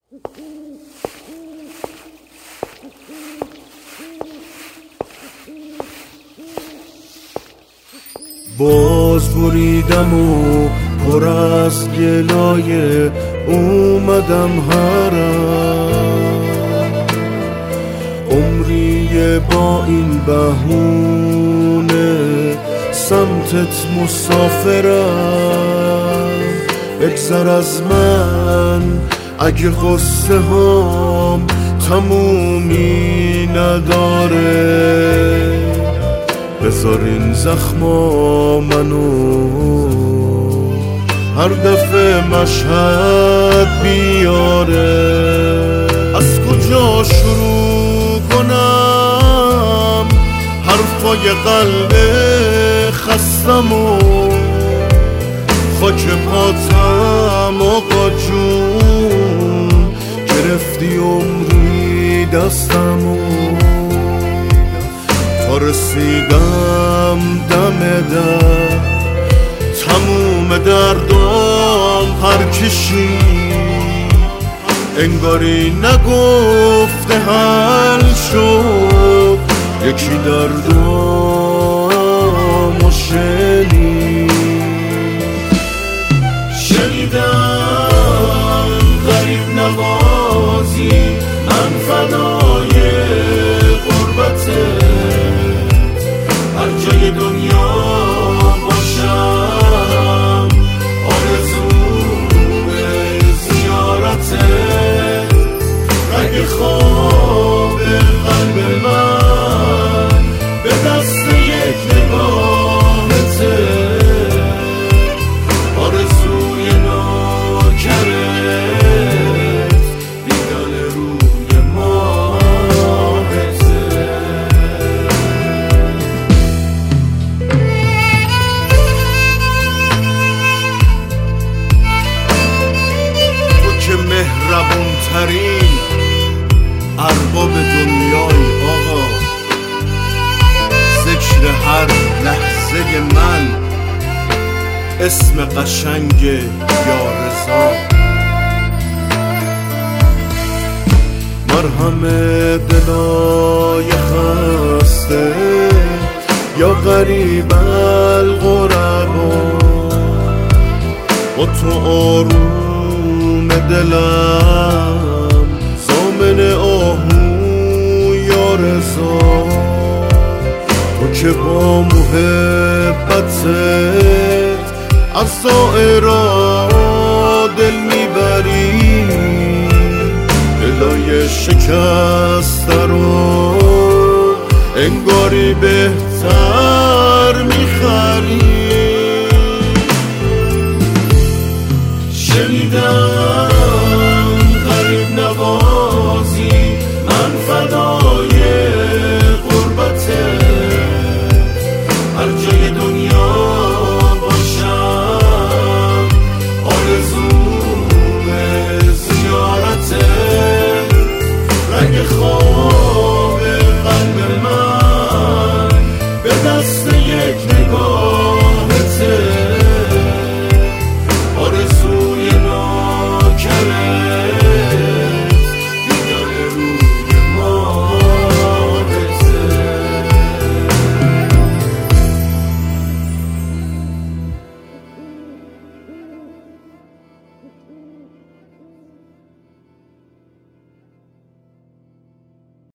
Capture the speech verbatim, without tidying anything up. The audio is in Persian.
باز بریدم و پر از گلایه اومدم هرم، عمریه با این بهونه سمتت مسافرم. بگذر از من اگه غصه هام تمومی نداره، بذار این زخما منو هر دفعه مشهد بیاره. از کجا شروع کنم حرفای قلب خستم و خاک پاتم آقا جون، گرفتی عمری دستمو تا رسیدم دم در، تموم دردام پر کشید، انگاری نگفته حل شد، یکی دردامو شنید. شنیدم غریب نوازی من فدای غربتت، هر جای دنیا باشم آرزوی زیارتت، رگ خواب قلب من به دست یک نگاهته، آرزوی ناکرت دیدن روی ماهته. تو که مهربون ترین ارباب دنیای آقا، ذکر هر لحظه من اسم قشنگ یا رضا، مرهم دلای خسته یا غریب الغربا، با تو آروم دلم ضامن آهو یا رضا، تو که با محبتت از دائرا دل میبری، دلای شکسته رو انگاری بهتر میخری.